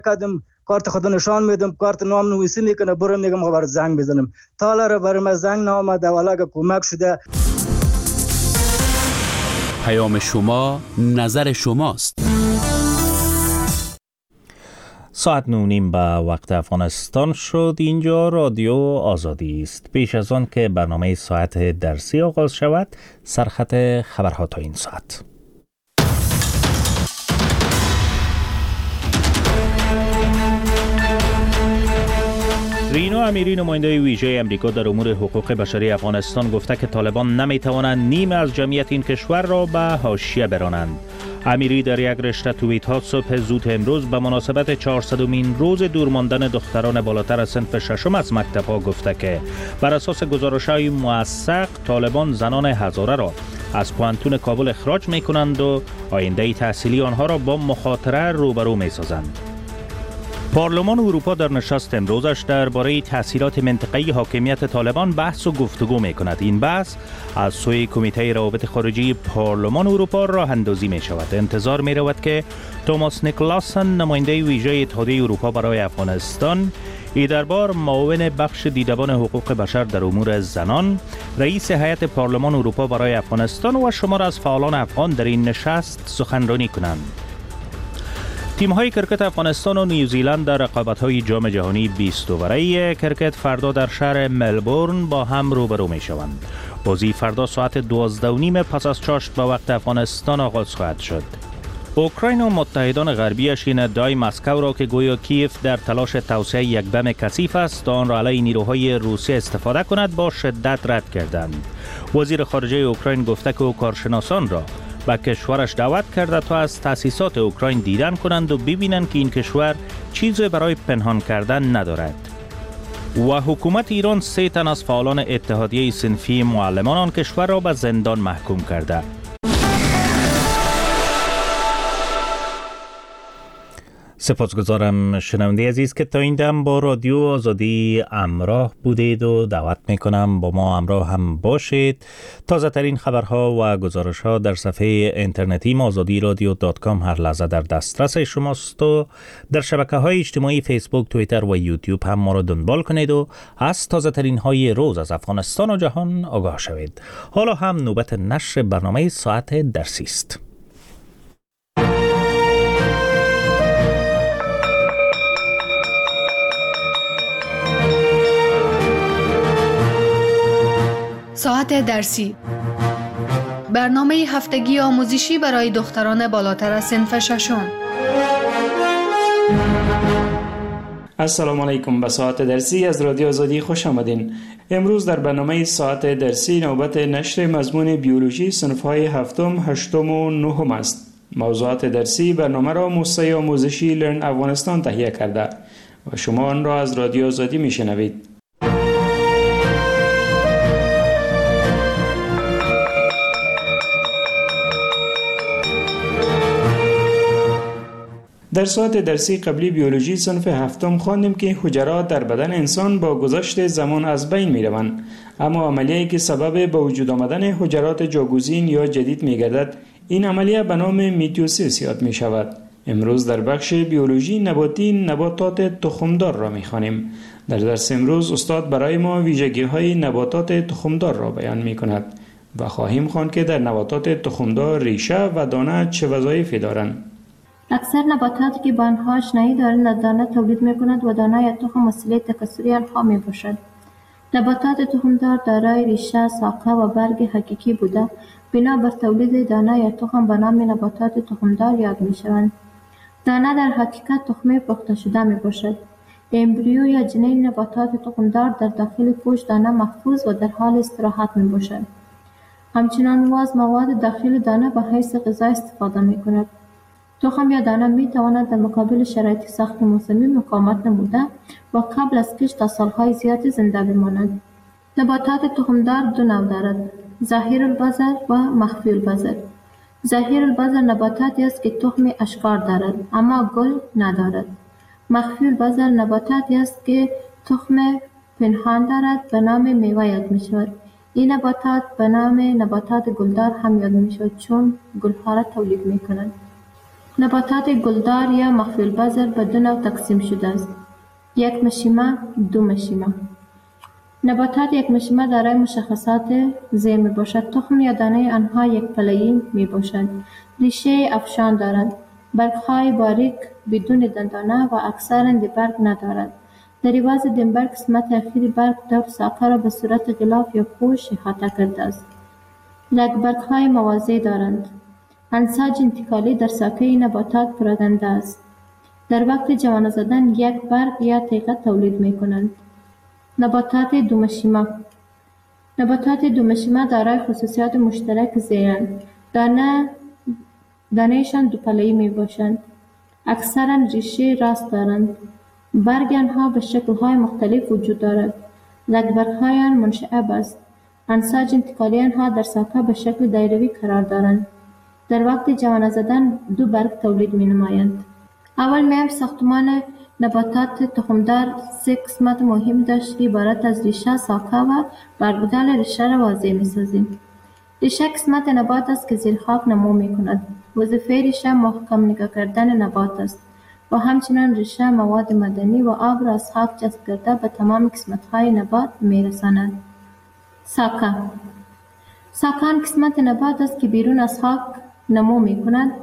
کردم کارت خود نشان میدم، کارت نام نویسی میکنه، برم میگم بر زنگ بزنم. تا حالا برام زنگ نامده ولی کمک شده. پیام شما نظر شماست. ساعت 9:30 به وقت افغانستان شد. اینجا رادیو آزادی است. پیش از آن که برنامه ساعت درسی آغاز شود، سرخط خبرها تا این ساعت. رینا امیری نماینده ویژه امریکا در امور حقوق بشری افغانستان گفته که طالبان نمیتوانند نیمه از جمعیت این کشور را به حاشیه برانند. امیری در یک رشته توییت ها صبح زود امروز به مناسبت 400مین روز دور ماندن دختران بالاتر از صنف ششم از مکتب ها گفته که بر اساس گزارش‌های موثق طالبان زنان هزاره را از پوانتون کابل اخراج می‌کنند و آینده تحصیلی آنها را با مخاطره روبرو می‌سازند. پارلمان اروپا در نشست امروزش درباره تأثیرات منطقه‌ای حاکمیت طالبان بحث و گفتگو می‌کند. این بحث از سوی کمیته روابط خارجی پارلمان اروپا راه اندازی می‌شود. انتظار می‌رود که توماس نیکلاسن نماینده ویژه اتحادیه اروپا برای افغانستان ای دربار معاون بخش دیدبان حقوق بشر در امور زنان، رئیس هیئت پارلمان اروپا برای افغانستان و شمار از فعالان افغان در این نشست سخنرانی کنند. تیم‌های کرکت افغانستان و نیوزیلند در رقابت‌های جام جهانی 20 اوره کرکت فردا در شهر ملبورن با هم روبرو می‌شوند. بازی فردا ساعت 12:30 پس از چاشت به وقت افغانستان آغاز خواهد شد. اوکراین و متحدان غربیش این ادعای مسکو را که گویا کیف در تلاش توسعه یک بم کثیف است تا آن را علیه نیروهای روسیه استفاده کند با شدت رد کردند. وزیر خارجه اوکراین گفته که او کارشناسان را به کشورش دعوت کرده تا از تأسیسات اوکراین دیدن کنند و ببینند که این کشور چیزی برای پنهان کردن ندارد. و حکومت ایران 3 تن از فعالان اتحادیه صنفی معلمان آن کشور را به زندان محکوم کرده. سپاسگزارم شنونده عزیز که تا این دم با رادیو آزادی همراه بودید و دعوت میکنم با ما همراه هم باشید. تازه ترین خبرها و گزارش ها در صفحه اینترنتی azadiradio.com هر لحظه در دسترس شماست و در شبکه های اجتماعی فیسبوک، توییتر و یوتیوب هم ما را دنبال کنید و از تازه ترین های روز از افغانستان و جهان آگاه شوید. حالا هم نوبت نشر برنامه ساعت درسی است. ساعت درسی، برنامه هفتگی آموزشی برای دختران بالاتر از صنف ششم. السلام علیکم. به ساعت درسی از رادیو آزادی خوش آمدین. امروز در برنامه ساعت درسی نوبت نشر مضمون بیولوژی صنف‌های هفتم، هشتم و نهم است. موضوعات درسی برنامه را موسسه آموزشی لرن افغانستان تهیه کرده و شما آن را از رادیو آزادی میشنوید. در ساعت درسی قبلی بیولوژی صنف هفتم خواندیم که حجرات در بدن انسان با گذشت زمان از بین می روند، اما عملیه‌ای که سبب به وجود آمدن حجرات جاگزین یا جدید می گردد، این عملیه به نام میتوسیس یاد می شود. امروز در بخش بیولوژی نباتی نباتات تخمدار را می خوانیم. در درس امروز استاد برای ما ویژگی‌های نباتات تخمدار را بیان می کند و خواهیم خواند که در نباتات تخمدار ریشه و دانه چه وظایفی دارند. اکثر نباتاتی که با آنها آشنایی دارند از دانه تولید می‌کنند و دانه یا تخم وسیله تکثری آنها می‌باشد. نباتات تخمدار دارای ریشه، ساقه و برگ حقیقی بوده بنا بر تولید دانه یا تخم به نام نباتات تخمدار یاد می‌شوند. دانه در حقیقت تخمه پخته شده می‌باشد. امبریو یا جنین نباتات تخمدار در داخل پوست دانه محفوظ و در حال استراحت می‌باشد. همچنان از مواد داخل دانه به حیث غذا استفاده می‌کند. تخم یا دانه می تواند در مقابل شرایط سخت موسمی مقاومت نموده و قبل از کشت تا سالهای زیادی زنده بماند. نباتات تخمدار دو نوع دارد: ظاهر البذر و مخفی البذر. ظاهر البذر نباتاتی است که تخم اشکار دارد اما گل ندارد. مخفی البذر نباتاتی است که تخم پنهان دارد به نام میوه یاد می شود. این نباتات به نام نباتات گلدار هم یاد می شود چون گلها را تولید می کنند. نباتات گلدار یا مخفی البذر به دو نوع تقسیم شده است. یک مشیمه، دو مشیمه. نباتات یک مشیمه دارای مشخصات زیر می باشد. تخم یا دانه آنها یک پله‌ای می باشد. ریشه افشان دارند. برگ‌های باریک بدون دندانه و اکثرا برگ ندارد. در عوض دنبر قسمت اخیر برگ دو ساقه را به صورت غلاف یا پوش احاطه کرده است. برگ‌های موازی دارند. انساج انتقالی در ساقه این نباتات پراکنده است. در وقت جوانه زدن یک برگ یا تیغه تولید می کنند. نباتات دومشیمه. نباتات دومشیمه دارای خصوصیات مشترک زیرند. دانه‌شان دو پله‌ای می باشند. اکثرا ریشه راست دارند. برگ آنها به شکل‌های مختلف وجود دارد. برگ‌های آن منشعب است. انساج انتقالی آنها در ساقه به شکل دایروی قرار دارند. در وقت جوانه زدن دو برگ تولید می نمایند. اول میم ساختمان نباتات تخمدار سه قسمت مهم داشت که عبارت از ریشه، ساقه و برگودل ریشه را واضح می سازیم. ریشه قسمت نبات است که زیر خاک نمو می کند. وظیفه ریشه محکم نگاه کردن نبات است و همچنان ریشه مواد معدنی و آب را از خاک جذب کرده به تمام قسمت‌های نبات می رساند. ساقه. ساقه آن قسمت نبات است که بیرون از خاک نمو می کند.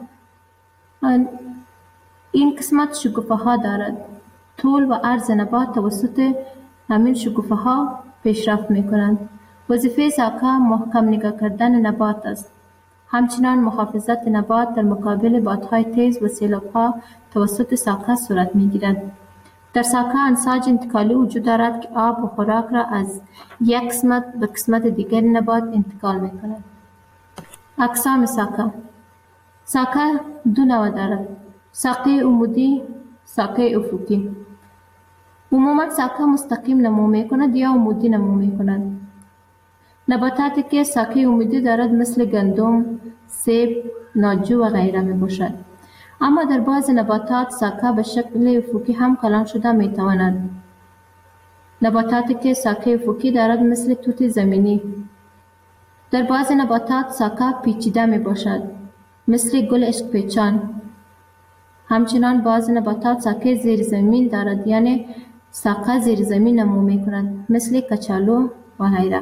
این قسمت شکوفه ها دارد. طول و عرض نبات توسط همین شکوفه ها پیشرفت می کنند. وظیفه ساقه محکم نگاه کردن نبات است. همچنان محافظت نبات در مقابل بادهای تیز و سیلاب ها توسط ساقه صورت می گیرد. در ساقه انساج انتقالی وجود دارد که آب و خوراک را از یک قسمت به قسمت دیگر نبات انتقال می کند. اقسام ساقه. ساقه دو نوع دارد. ساقه عمودی، ساقه افقی. عموما ساقه مستقیم نمو می کند یا عمودی نمو می کند. نباتاتی که ساقه عمودی دارد مثل گندم، سیب، ناجو و غیره می باشد. اما در بعض نباتات ساقه به شکل افقی هم کلان شده می تواند. نباتاتی که ساقه افقی دارد مثل توت زمینی. در بعض نباتات ساقه پیچیده می باشد مثل گل عشق پیچان. همچنان بعض نباتات ساقه زیر زمین دارد، یعنی ساقه زیر زمین نمو می کند مثل کچالو و غیره.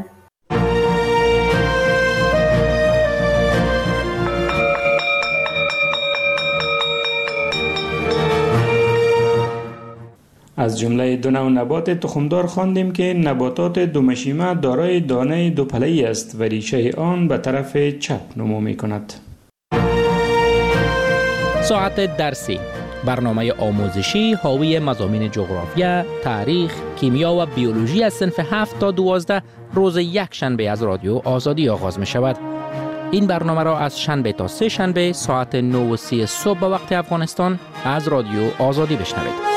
از جمله دو نوع نبات تخمدار خواندیم که نباتات دومشیمه دارای دانه دو پله‌ای است و ریشه آن به طرف چپ نمو می کند. ساعت درسی، برنامه آموزشی حاوی مضامین جغرافیا، تاریخ، کیمیا و بیولوژی از صنف 7 تا 12 روز یک شنبه از رادیو آزادی آغاز می شود. این برنامه را از شنبه تا سه شنبه ساعت 9:30 صبح به وقت افغانستان از رادیو آزادی بشنوید.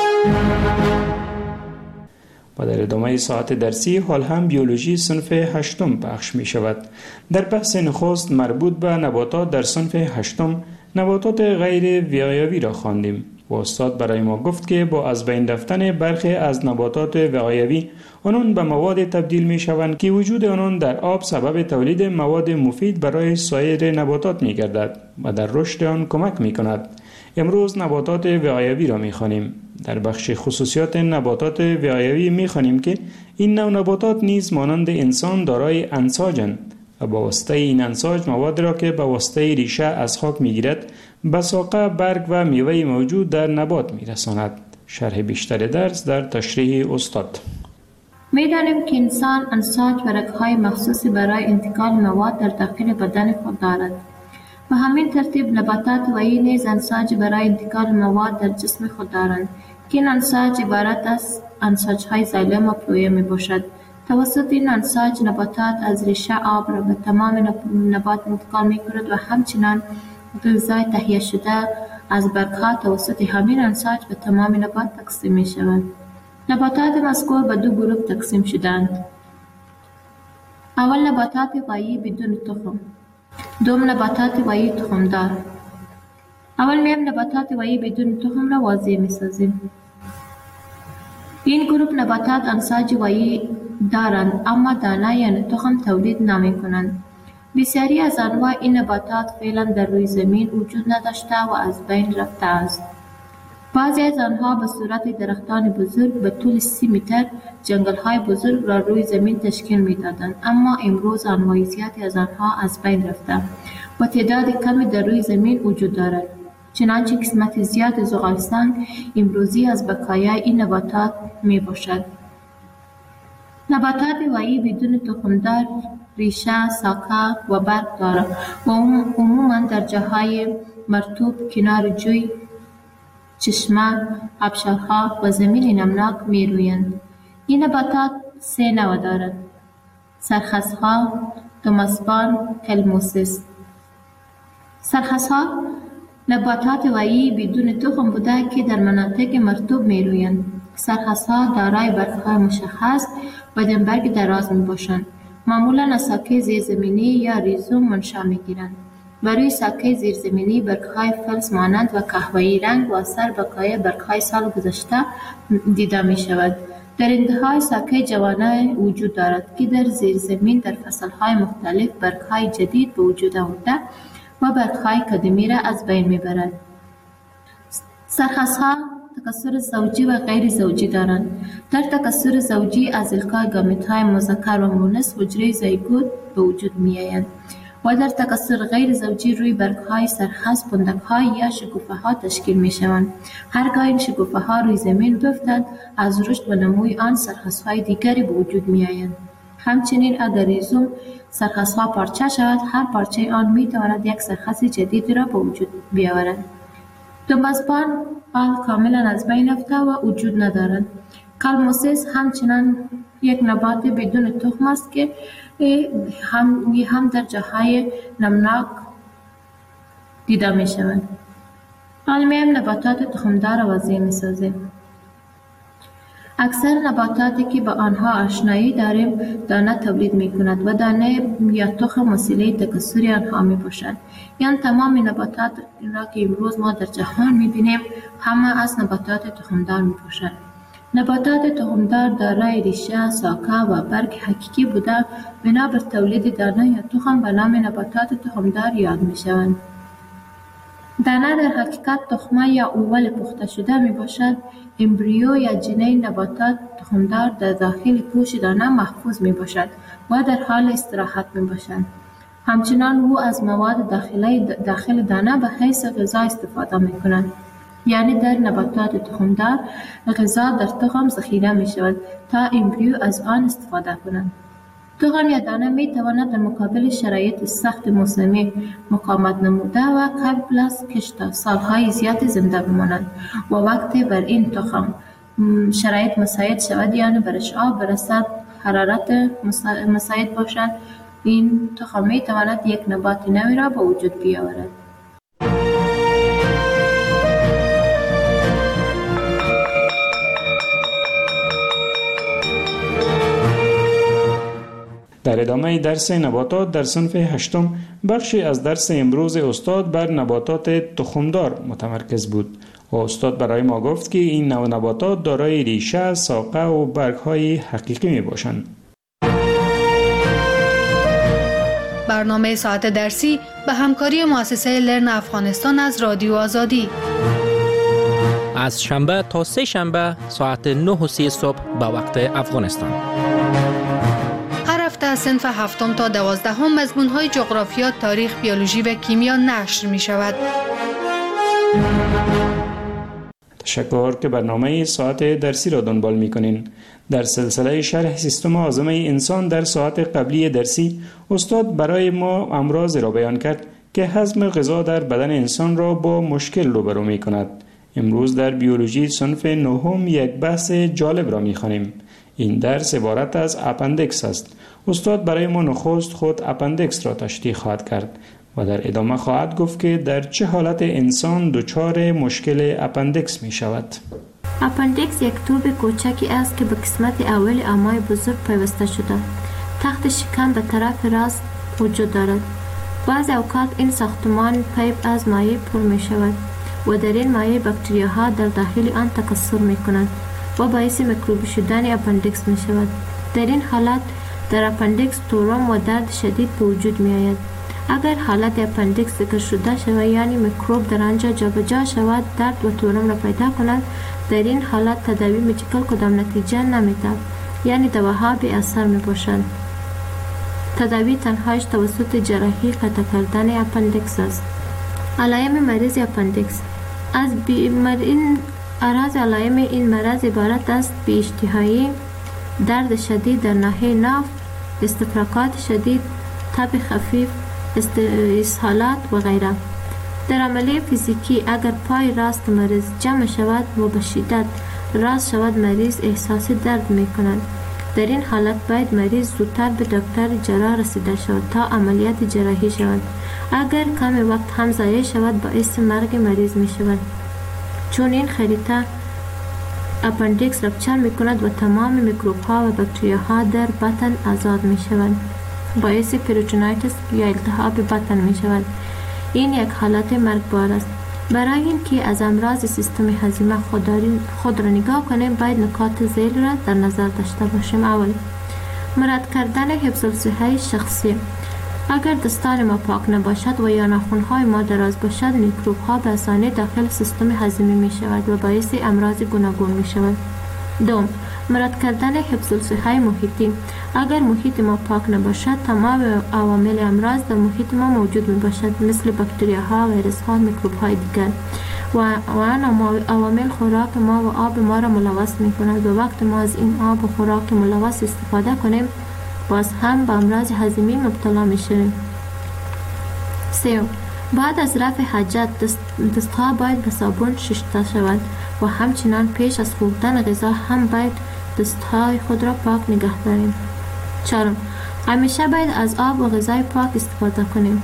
و در ادامه ساعت درسی حال هم بیولوژی صنف 8 پخش می شود. در بحث نخست مربوط به نباتات در صنف 8 نباتات غیر وقایوی را خواندیم و استاد برای ما گفت که با از بین رفتن برخی از نباتات وقایوی آنان به مواد تبدیل می شوند که وجود آنان در آب سبب تولید مواد مفید برای سایر نباتات می گردد و در رشد آن کمک می کند. امروز نباتات وقایوی را می خوانیم. در بخش خصوصیات نباتات وقایوی می خوانیم که این نوع نباتات نیز مانند انسان دارای انساجند و با واسطه این انساج مواد را که با واسطه ریشه از خاک می گیرد به ساقه، برگ و میوه موجود در نبات می رساند. شرح بیشتر درس در تشریح استاد. می دانیم که انسان انساج و رگ‌های مخصوصی برای انتقال مواد در داخل بدن خود دارد. به همین ترتیب نباتات وحی نیز انساج برای انتقال مواد در جسم خود دارند که این انساج عبارت از انساج‌های زایلم و پلویم می باشد. توسط این انساج نباتات از ریشه آب را به تمام نبات انتقال می کند و همچنان غذای تهیه شده از برگ‌ها توسط همین انساج به تمام نبات تقسیم می شود. نباتات مذکور به دو گروه تقسیم شدند. اول نباتات وحی بدون تخم، دوم نباتات وحی تخمدار. اول میم نباتات وحی بدون تخم را واضح می سازیم. این گروه نباتات انساج وحی دارند اما دانه یعنی تخم تولید نمی کنند. بسیاری از انواع این نباتات فعلا در روی زمین وجود نداشته و از بین رفته است. بعضی از آنها به صورت درختان بزرگ به طول 30 متر جنگل‌های بزرگ را روی زمین تشکیل می‌دادند، اما امروز انواع زیادی از آنها از بین رفته و تعداد کمی در روی زمین وجود دارد. چنانچه قسمت زیاد زغالسنگ امروزی از بقایای این نباتات میباشد. نباتات وایی بدون تخمدار ریشه، ساقه و برگ دارد و عموما در جاهای مرطوب، کنار جوی، چشمه، آبشارها و زمین نمناک میرویند. این نباتات 3 نوع دارد: سرخسها، توماسپان، کلموسیس. سرخسها نباتات وایی بدون تخم بوده که در مناطق مرطوب میرویند. سرخسها دارای برگ‌های مشخص و دمبرگ دراز میباشند. معمولا از ساقه زیرزمینی یا ریزوم منشأ میگیرند. برای ساقه زیرزمینی برگ‌های فلز مانند و قهوه‌ای رنگ و اثر بقای برگ‌های سال گذشته دیده می‌شود. در انتهای ساقه جوانه وجود دارد که در زیرزمین در فصل‌های مختلف برگ‌های جدید به وجود آورده و برگ‌های قدیمی را از بین می‌برد. سرخسها تکثر زوجی و غیر زوجی دارند. در تکثر زوجی از القای گامیت‌های مذکر و مؤنث حجره زیگوت به وجود می‌آید و در تکثر غیر زوجی روی برگ‌های سرخس پندک‌های یا شکوفه‌ها تشکیل می‌شوند. هرگاه این شکوفه‌ها روی زمین بیفتند، از رشد و نموی آن سرخس‌های دیگری به وجود می‌آیند. همچنین اگر ریزوم سرخس‌ها پارچه شود، هر پارچه آن می‌تواند یک سرخس جدید را به وجود بیاورد. توماسپان آن کاملا از بین رفته و وجود ندارد. کلموسیس همچنان یک نبات بدون تخم است که هم در جاهای نمناک دیده می شود. علمیم نباتات تخمدار وضعی می سازیم. اکثر نباتاتی که با آنها آشنایی داریم دانه تولید می کند و دانه یا تخم وسیله تکثری آنها می باشد. یعنی تمام نباتات را که امروز ما در جهان می بینیم همه از نباتات تخمدار می باشد. نباتات تخمدار دارای ریشه، ساقه و برگ حقیقی بوده بنا بر تولید دانه یا تخم به نام نباتات تخمدار یاد می شوند. دانه در حقیقت تخمه یا اول پخته شده می باشد. امبریو یا جنین نباتات تخمدار در داخل پوش دانه محفوظ می باشد و در حال استراحت می باشد. همچنان او از مواد داخل دانه به حیث غذا استفاده می کند. یعنی در نباتات تخمدار غذا در تخم ذخیره می شود تا امبریو از آن استفاده کنند. تخم یا دانه می تواند در مقابل شرایط سخت موسمی مقاومت نموده و قبل از کشت سالهای زیادی زنده بماند و وقتی بر این تخم شرایط مساعد شود، یعنی برش آب برسد، حرارت مساعد باشد، این تخم می تواند یک نبات نوی را به وجود بیاورد. در ادامه درس نباتات در صنف 8 بخشی از درس امروز استاد بر نباتات تخمدار متمرکز بود و استاد برای ما گفت که این نوع نباتات دارای ریشه، ساقه و برگ‌های حقیقی می باشند. برنامه ساعت درسی به همکاری مؤسسه لرن افغانستان از رادیو آزادی از شنبه تا سه شنبه ساعت 9:30 صبح به وقت افغانستان. هر هفته از صنف 7 تا 12 مضمون‌های جغرافیا، تاریخ، بیولوژی و کیمیا نشر می شود. تشکر که برنامه ساعت درسی را دنبال می کنین. در سلسله شرح سیستم هاضمه انسان در ساعت قبلی درسی استاد برای ما امراض را بیان کرد که هضم غذا در بدن انسان را با مشکل روبرو می کند. امروز در بیولوژی صنف 9 یک بحث جالب را می خوانیم. این درس عبارت از اپندکس است. استاد برای ما نخست خود اپندکس را تشریح خواهد کرد و در ادامه خواهد گفت که در چه حالت انسان دچار مشکل اپندکس می شود. اپندکس یک توب کوچکی است که به قسمت اول امعای بزرگ پیوسته شده. تخت شکم به طرف راست وجود دارد. بعضی اوقات این ساختمان پیپ از مایع پر می شود و در این مایع باکتریاها در داخل آن تکثر می کنند و باعث میکروبی شدن اپندکس می شود. در این حالت در اپندیکس تورم و درد شدید به وجود می آید. اگر حالت اپندیکس ذکر شده شود یعنی میکروب در آنجا جابجا شود درد و تورم را پیدا کند، در این حالت تداوی مدیکال کدام نتیجه نمی‌دهد، یعنی دواها بی اثر می باشند. تداوی تنهایش توسط جراحی قطع کردن اپندیکس است. علائم مریض اپندیکس از علائم این مرض عبارت است بی اشتهایی، درد شدید در ناحیه ناف، استفراغات شدید، تب خفیف، اسهالات و غیره. در عملیه فیزیکی اگر پای راست مریض جمع شود و به شدت راست شود مریض احساس درد می کند. در این حالت باید مریض زودتر به دکتر جراح رسیده شود تا عملیات جراحی شود. اگر کم وقت هم ضایع شود باعث مرگ مریض می شود، چون این خریطه اپندیکس رپچر می کند و تمام میکروب ها و باکتریا ها در بطن آزاد می شود، باعث پریتونایتس یا التهاب بطن می شود. این یک حالت مرگبار است. برای اینکه از امراض سیستم هضمی خود را نگاه کنیم باید نکات ذیل را در نظر داشته باشیم. اول، مراعات کردن حفظ الصحه شخصی. اگر دستان ما پاک نباشد و یا ناخن‌های ما دراز باشد میکروب ها به آسانی داخل سیستم هضمی می شود و باعث امراض گوناگون می شود. دوم، مراعات کردن حفظ الصحه محیطی. اگر محیط ما پاک نباشد تمام عوامل امراض در محیط ما موجود می باشد، مثل باکتریاها، ویروس ها، میکروب های دیگر و آن عوامل خوراک ما و آب ما را ملوث می کند و وقت ما از این آب و خوراک ملوث استفاده کنیم باز هم به امراض هضمی مبتلا می شویم. سوم، بعد از رفع حاجت دستها باید به صابون شسته شود و همچنان پیش از خوردن غذا هم باید دستهای خود را پاک نگه داریم. چهارم، همیشه باید از آب و غذای پاک استفاده کنیم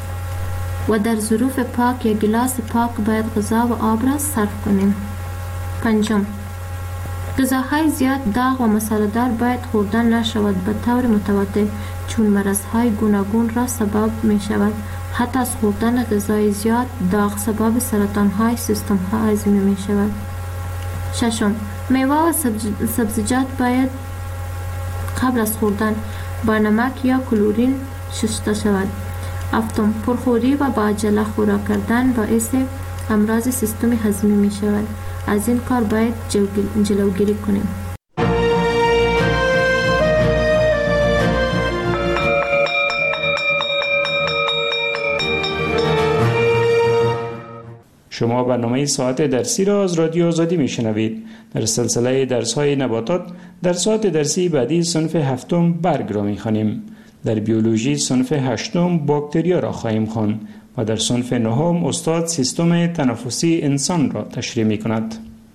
و در ظروف پاک یا گلاس پاک باید غذا و آب را صرف کنیم. پنجم، غذاهای زیاد داغ و مساله‌دار باید خوردن نشود به طور متواتر، چون مرضهای گوناگون را سبب می شود. حتی از خوردن غذای زیاد داغ سبب سرطان‌های سیستم هضمی می شود. ششم، میوه و سبزیجات باید قبل از خوردن با نمک یا کلورین شسته شود. هفتم، پرخوری و با عجله خوراک کردن باعث امراض سیستم هضمی می شود. از این کار باید جلوگیری کنیم. شما برنامه ساعت درسی را از رادیو آزادی میشنوید. در سلسله درس‌های نباتات در ساعت درسی بعدی صنف هفتم برگ را می‌خوانیم. در بیولوژی صنف هشتم باکتریا را خواهیم خواند و در صنف نهم استاد سیستم تنفسی انسان را تشریح می‌کند.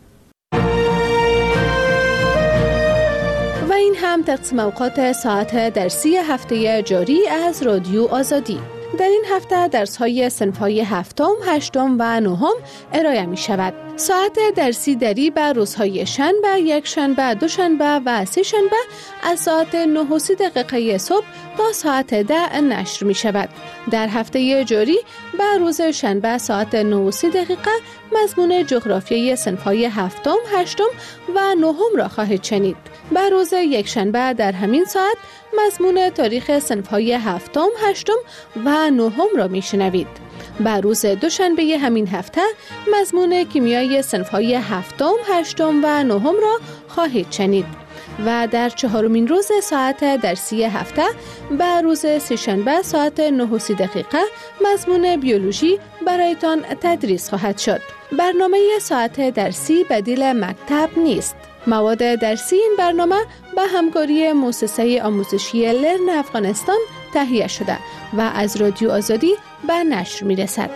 و این هم تقسیم اوقات ساعت درسی هفته جاری از رادیو آزادی. در این هفته درس‌های صنف‌های هفتم، هشتم و نهم ارائه می‌شود. ساعت درسی دری به روزهای شنبه، یک شنبه، دوشنبه و سه شنبه از ساعت 9:30 صبح تا ساعت 10 نشر می‌شود. در هفته جاری به روز شنبه ساعت 9:30 مضمون جغرافیای صنف‌های هفتم، هشتم و نهم را خواهید شنید. به روز یک شنبه در همین ساعت مضمون تاریخ صنف‌های هفتم، هشتم و نهم را می‌شنوید. به روز دوشنبه همین هفته مضمون کیمیای صنف‌های هفتم، هشتم و نهم را خواهید شنید. و در چهارمین روز ساعت درسی هفته به روز سه‌شنبه ساعت 9:30 مضمون بیولوژی برایتان تدریس خواهد شد. برنامه ساعت درسی بدیل مکتب نیست. مواد درسی این برنامه به همکاری مؤسسه آموزشی لرن افغانستان تهیه شده و از رادیو آزادی به نشر می‌رسد.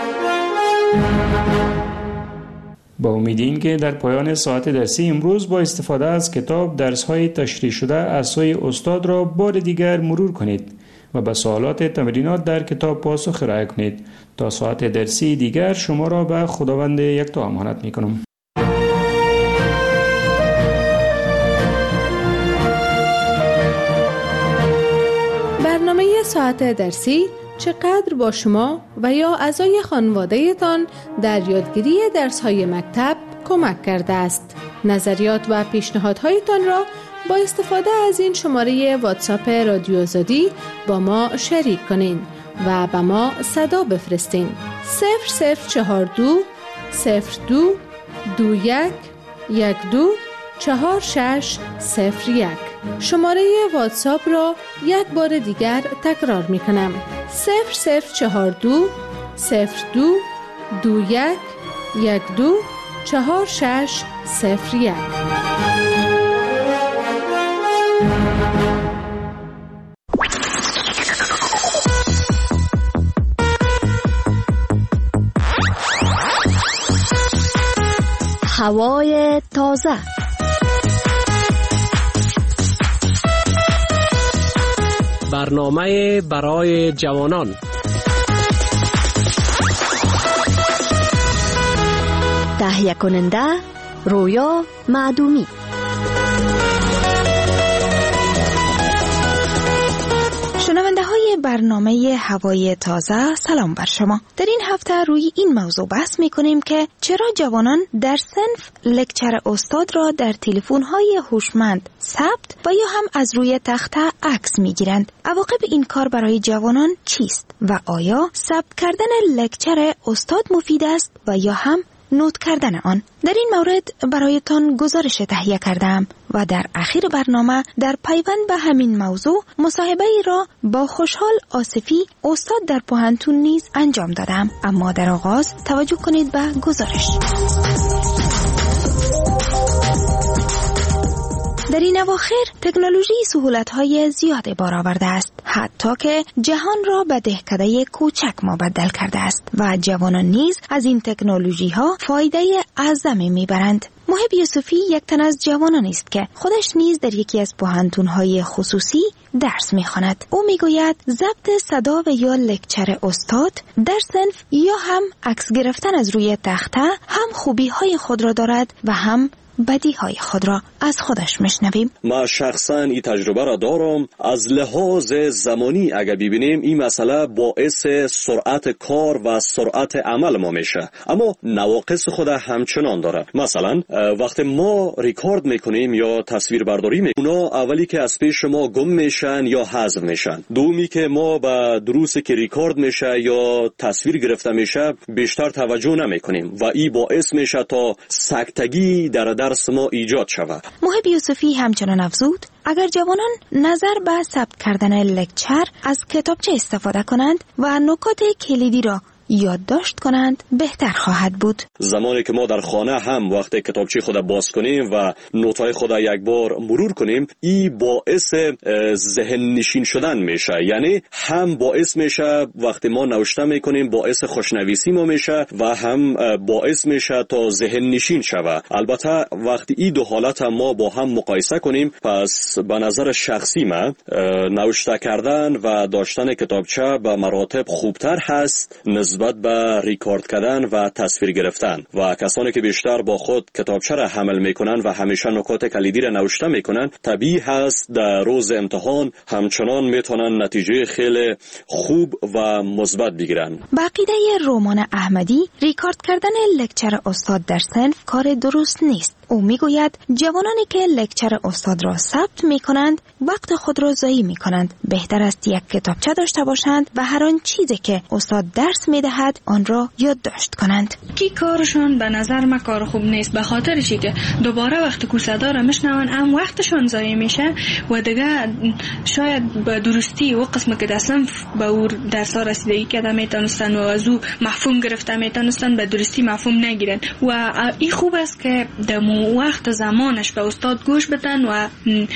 با امید این که در پایان ساعت درسی امروز با استفاده از کتاب درس‌های تشریح شده از سوی استاد را بار دیگر مرور کنید و به سوالات تمرینات در کتاب پاسخ ارائه کنید. تا ساعت درسی دیگر شما را به خداوند یکتا امانت می‌کنم. برنامه ساعت درسی چقدر با شما و یا اعضای خانواده تان در یادگیری درس‌های مکتب کمک کرده است؟ نظریات و پیشنهادهایتان را با استفاده از این شماره واتساپ رادیو آزادی با ما شریک کنین و با ما صدا بفرستین. 0042 02 21 12 4601. شماره واتساپ را یک بار دیگر تکرار می کنم. 0042 02 21 12 4601. هوای تازه. برنامه برای جوانان. تهیه کننده رویا معدومی. شنونده های برنامه هوای تازه، سلام بر شما. در این هفته روی این موضوع بحث می کنیم که چرا جوانان در صنف لکچر استاد را در تلفن های هوشمند ثبت و یا هم از روی تخته عکس می گیرند. عواقب این کار برای جوانان چیست و آیا ثبت کردن لکچر استاد مفید است و یا هم نوت کردن آن؟ در این مورد برایتان گزارش تهیه کردم و در اخیر برنامه در پیوند به همین موضوع مصاحبه ای را با خوشحال آصفی استاد در پوهنتون نیز انجام دادم. اما در آغاز توجه کنید به گزارش. در این اواخر تکنولوژی سهولت‌های زیادی بار آورده است، حتی که جهان را به دهکده کوچک مبدل کرده است و جوانان نیز از این تکنولوژی‌ها فایده اعظمی می‌برند. محب یوسفی یک تن از جوانان است که خودش نیز در یکی از پوهنتون‌های خصوصی درس می‌خواند. او می‌گوید ضبط صدا و یا لکچر استاد در صنف یا هم عکس گرفتن از روی تخته هم خوبی‌های خود را دارد و هم بدیهای خود را از خودش میشنویم. ما شخصا این تجربه را دارم. از لحاظ زمانی اگر ببینیم این مسئله باعث سرعت کار و سرعت عمل ما میشه، اما نواقص خود همچنان داره. مثلا وقتی ما ریکارد میکنیم یا تصویر برداری میکنیم، اونا اولی که از پیش ما گم میشن یا حذف میشن. دومی که ما به دروسی که ریکارد میشه یا تصویر گرفته میشه بیشتر توجه نمیکنیم و این باعث میشه تا سکتگی در درس ما ایجاد شود. محب یوسفی همچنان افزود اگر جوانان نظر به ثبت کردن لکچر از کتابچه استفاده کنند و نکات کلیدی را یادداشت کنند بهتر خواهد بود. زمانی که ما در خانه هم وقتی کتابچه خود باز کنیم و نوت‌های خود یک بار مرور کنیم، این باعث ذهن نشین شدن میشه. یعنی هم باعث میشه وقتی ما نوشته میکنیم باعث خوشنویسی ما میشه و هم باعث میشه تا ذهن نشین شود. البته وقتی این دو حالت هم ما با هم مقایسه کنیم، پس به نظر شخصی من نوشته کردن و داشتن کتابچه به مراتب خوبتر هست نسبت به ریکارد کردن و تصویر گرفتن. و کسانی که بیشتر با خود کتابچه را حمل میکنن و همیشه نکات کلیدی را نوشته میکنن، طبیعی هست در روز امتحان همچنان میتونن نتیجه خیلی خوب و مثبت بگیرن. با عقیده رومان احمدی، ریکارد کردن لکچر استاد در صنف کار درست نیست. او میگوید جوانانی که لکچر استاد را ثبت میکنند وقت خود را ضایع میکنند. بهتر است یک کتابچه داشته باشند و هر آن چیزی که استاد درس میدهد آن را یادداشت کنند. کی کارشون به نظر من کار خوب نیست، به خاطر چی که دوباره وقتی که صدا را میشنون هم وقتشون ضایع میشه و دیگه شاید به درستی و قسم که اصلا به او درس ها رسیدگی کرده میتونستن و از او مفهوم گرفته میتونستن به درستی مفهوم نگیرن. و این خوب است که وقت زمانش به استاد گوش بدن و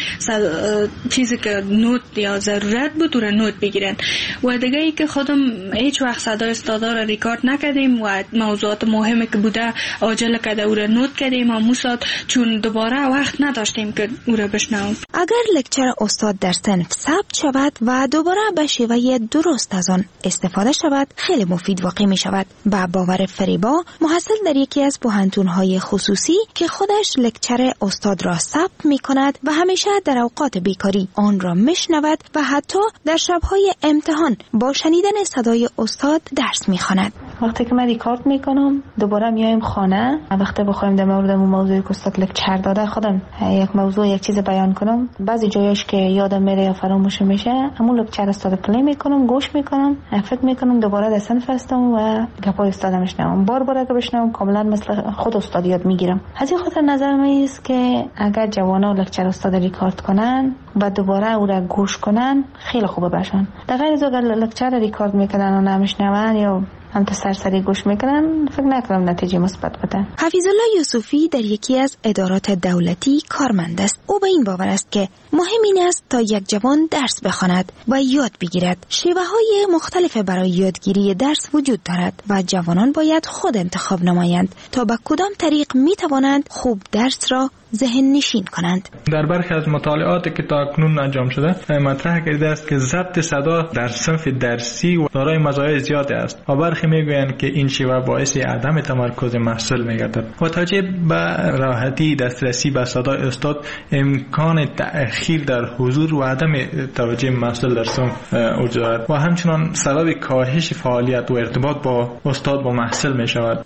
چیزی که نوت یا ضرورت بود او را نوت بگیرن. و دیگه ای که خودم هیچ وقت صدای استادا را ریکارد نکردیم و موضوعات مهمی که بوده عاجل کرده او را نوت کردیم و موساد چون دوباره وقت نداشتیم که او را بشنویم. اگر لکچر استاد در صنف ثبت شود و دوباره به شیوه درست از آن استفاده شود خیلی مفید واقع می شود. با باور فریبا محصل در یکی از پوهنتون‌های خصوصی که خودش لکچر استاد را ثبت می کند و همیشه در اوقات بیکاری آن را میشنود و حتی در شبهای امتحان با شنیدن صدای استاد درس می خواند. وقتی که من ریکارد میکنم دوباره میایم خانه، وقتی بخوایم در مورد اون موضوعی که استاد لکچر داده خودم یک موضوع یک چیز بیان کنم، بعضی جایش که یادم میره یا فراموش میشه همون لکچر استاد پلی میکنم، گوش میکنم، فکر میکنم دوباره در صنف هستم و گپای استاد میشنوم. بار اگه بشنوم کاملا مثل خود استاد یاد میگیرم. از این خاطر نظر من است که اگر جوانا لکچر استاد ریکارد کنن و دوباره او را گوش کنن خیلی خوبه باشن. در غیر از اگر لکچر ریکارد میکنن و نمیشنون یا هم تا سرسری گوش میکنن، فکر نکنم نتیجه مثبت بده. حفیظ الله یوسفی در یکی از ادارات دولتی کارمند است. او به این باور است که مهم این است تا یک جوان درس بخواند و یاد بگیرد. شیوه‌های مختلف برای یادگیری درس وجود دارد و جوانان باید خود انتخاب نمایند تا به کدام طریق میتوانند خوب درس را ذهن نشین کنند. در برخی از مطالعاتی که تا اکنون انجام شده مطرح کرده است که ضبط صدا در صنف درسی دارای مزایای زیادی است و برخی میگویند که این شیوه باعث عدم تمرکز محصول میگردد. با توجه به راحتی دسترسی به صدای استاد، امکان تأخیر در حضور و عدم توجه محصول در صنف وجود دارد و همچنان سبب کاهش فعالیت و ارتباط با استاد با محصول می شود.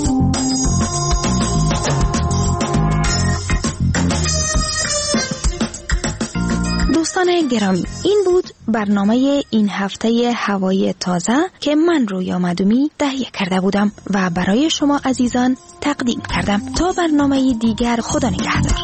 دوستان گرامی، این بود برنامه این هفته هوای تازه که من رویا مدومی تهیه کرده بودم و برای شما عزیزان تقدیم کردم. تا برنامه دیگر، خدا نگهدار.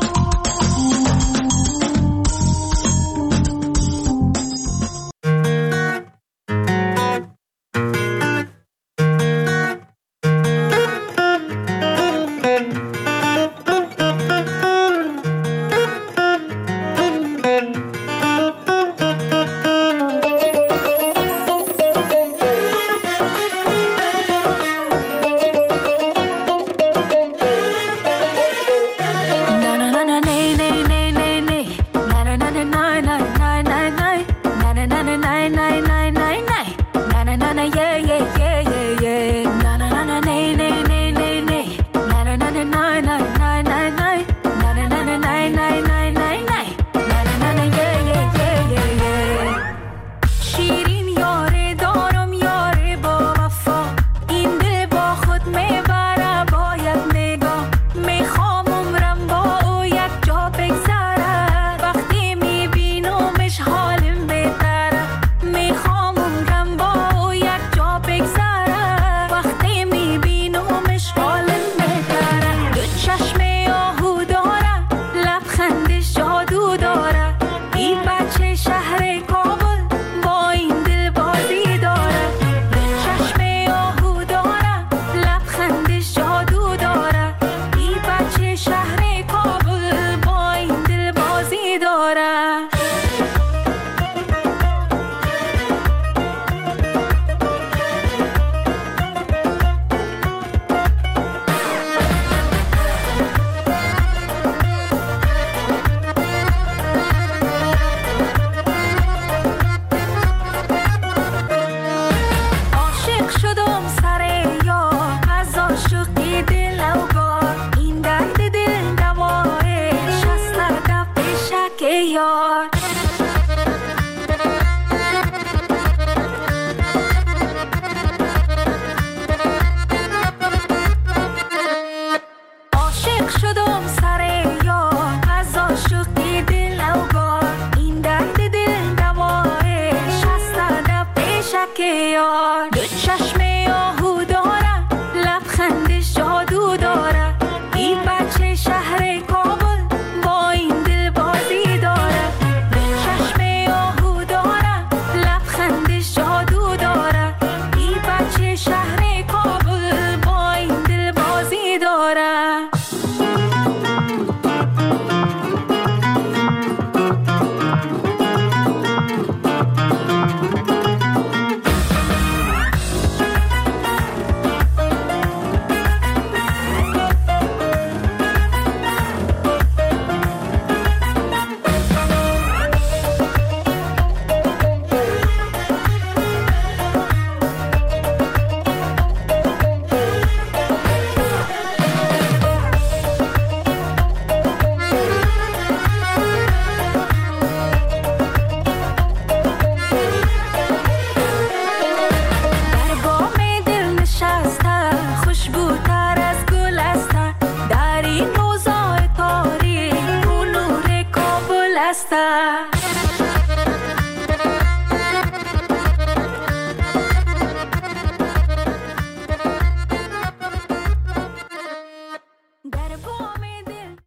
هستم.